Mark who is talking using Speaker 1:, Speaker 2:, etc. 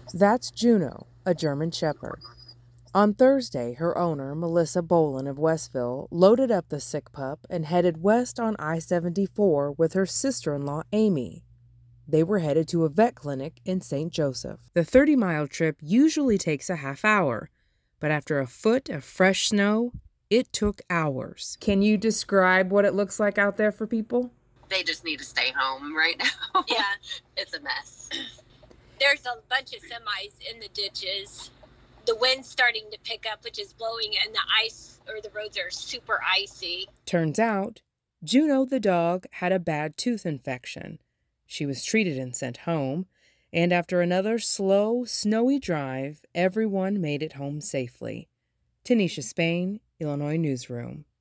Speaker 1: That's Juno, a German Shepherd. On Thursday, her owner, Melissa Bolin of Westville, loaded up the sick pup and headed west on I-74 with her sister-in-law, Amy. They were headed to a vet clinic in St. Joseph. The 30-mile trip usually takes a half hour, but after a foot of fresh snow, it took hours. Can you describe what it looks like out there for people?
Speaker 2: They just need to stay home right now.
Speaker 3: Yeah,
Speaker 2: It's a mess.
Speaker 3: there's a bunch of semis in the ditches. The wind's starting to pick up, which is blowing, and the ice or the roads are super icy.
Speaker 1: Turns out, Juno the dog had a bad tooth infection. She was treated and sent home, and after another slow, snowy drive, everyone made it home safely. Tanisha Spain, Illinois Newsroom.